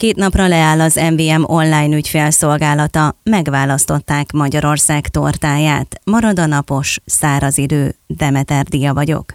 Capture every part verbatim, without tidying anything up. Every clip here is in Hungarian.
Két napra leáll az em vé em online ügyfélszolgálata, megválasztották Magyarország tortáját. Marad a napos, száraz idő. Demeter Dia vagyok.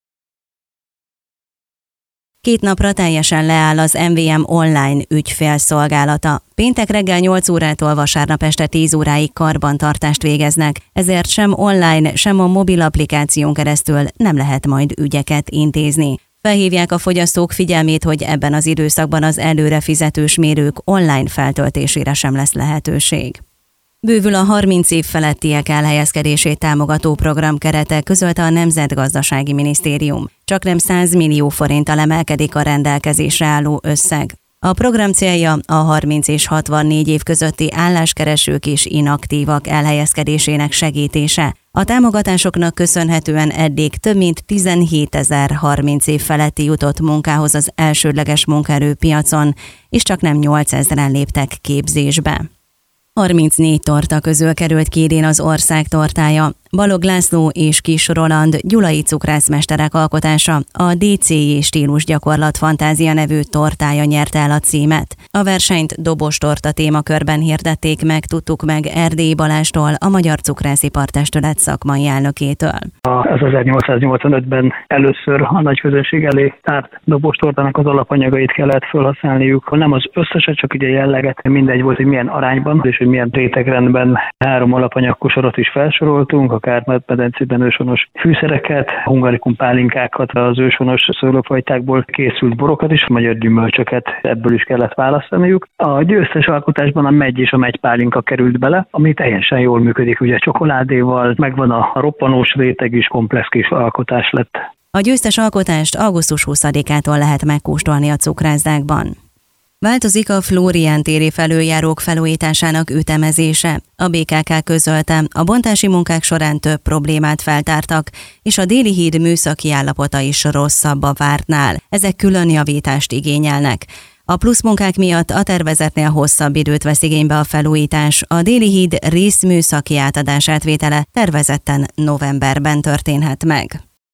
Két napra teljesen leáll az em vé em online ügyfélszolgálata. Péntek reggel nyolc órától vasárnap este tíz óráig karbantartást végeznek, ezért sem online, sem a mobil applikáción keresztül nem lehet majd ügyeket intézni. Felhívják a fogyasztók figyelmét, hogy ebben az időszakban az előre fizetős mérők online feltöltésére sem lesz lehetőség. Bővül a harminc év felettiek elhelyezkedését támogató program kerete, közölte a Nemzetgazdasági Minisztérium. Csaknem száz millió forinttal emelkedik a rendelkezésre álló összeg. A program célja a harminc és hatvannégy év közötti álláskeresők és inaktívak elhelyezkedésének segítése. A támogatásoknak köszönhetően eddig több mint tizenhétezer harminc év feletti jutott munkához az elsődleges munkaerőpiacon, és csaknem nyolcezren léptek képzésbe. harmincnégy torta közül került ki idén az ország tortája. Balog László és Kis Roland gyulai cukrászmesterek alkotása, a dé cé jé stílus gyakorlat fantázia nevű tortája nyerte el a címet. A versenyt dobostorta témakörben hirdették meg, tudtuk meg Erdélyi Balástól, a Magyar Cukrászipar Testület szakmai elnökétől. Az ezernyolcszáznyolcvanötben először a nagy közönség elé tárt dobostortának az alapanyagait kellett felhasználniuk. Nem az összeset, csak ugye jelleget, mindegy volt, hogy milyen arányban és hogy milyen rétegrendben. Három alapanyagkosarat is felsoroltunk, a Kárpát-medencében őshonos fűszereket, hungarikum pálinkákat, az őshonos szőlőfajtákból készült borokat is, magyar gyümölcsöket, ebből is kellett választaniuk. A győztes alkotásban a megy és a megypálinka került bele, ami teljesen jól működik, ugye csokoládéval, megvan a roppanós réteg is, komplex kis alkotás lett. A győztes alkotást augusztus huszadikától lehet megkóstolni a cukrászdákban. Változik a Flórián téri felüljárók felújításának ütemezése. A bé ká ká közölte, a bontási munkák során több problémát feltártak, és a Déli híd műszaki állapota is rosszabb a vártnál. Ezek külön javítást igényelnek. A pluszmunkák miatt a tervezetnél hosszabb időt vesz igénybe a felújítás. A Déli híd részműszaki átadásátvétele tervezetten novemberben történhet meg.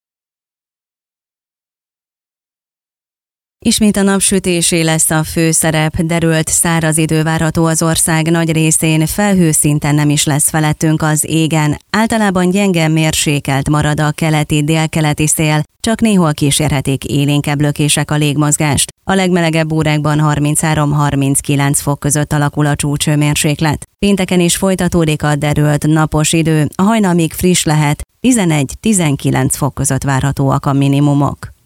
Ismét a napsütésé lesz a főszerep, derült száraz idő várható az ország nagy részén, felhőszinten nem is lesz felettünk az égen. Általában gyenge mérsékelt marad a keleti-délkeleti szél, csak néhol kísérhetik élénkebb lökések a légmozgást. A legmelegebb órákban harminchárom-harminckilenc fok között alakul a csúcsőmérséklet. Pénteken is folytatódik a derült napos idő, a hajnal még friss lehet, tizenegy-tizenkilenc fok között várhatóak a minimumok.